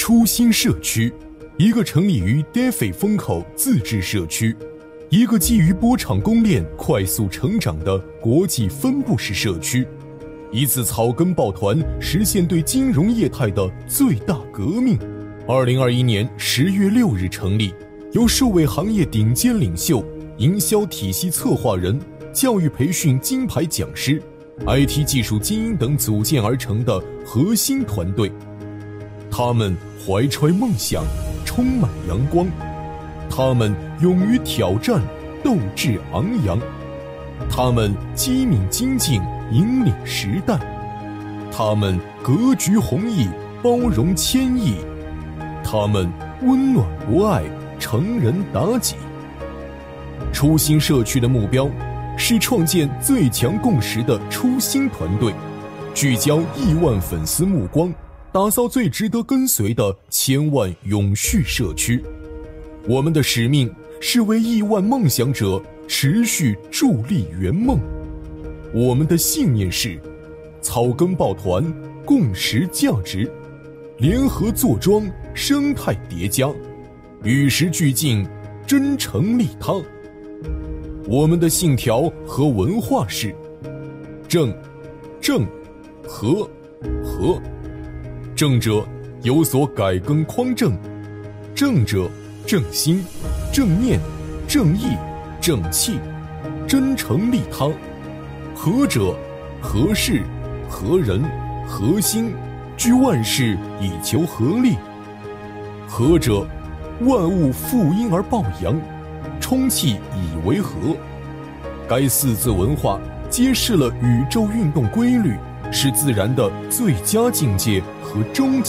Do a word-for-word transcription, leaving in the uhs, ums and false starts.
初心社区，一个成立于 D F I 风口自治社区，一个基于波场公链快速成长的国际分布式社区，一次草根抱团实现对金融业态的最大革命。二零二一年十月六日成立，由数位行业顶尖领袖、营销体系策划人、教育培训金牌讲师、I T 技术精英等组建而成的核心团队。他们怀揣梦想，充满阳光；他们勇于挑战，斗志昂扬；他们机敏精进，引领时代；他们格局宏毅，包容千亿；他们温暖博爱，成人达己。初心社区的目标是创建最强共识的初心团队，聚焦亿万粉丝目光，打造最值得跟随的千万永续社区。我们的使命是为亿万梦想者持续助力圆梦。我们的信念是草根抱团，共识价值，联合坐庄，生态叠加，与时俱进，真诚利他。我们的信条和文化是正、正、和、和。正者有所改更匡正，正者正心、正念、正义、正气，真诚利他；和者和事、和人、和心，居万事以求合力。和者万物负阴而抱阳，充气以为和。该四字文化揭示了宇宙运动规律，是自然的最佳境界和终极。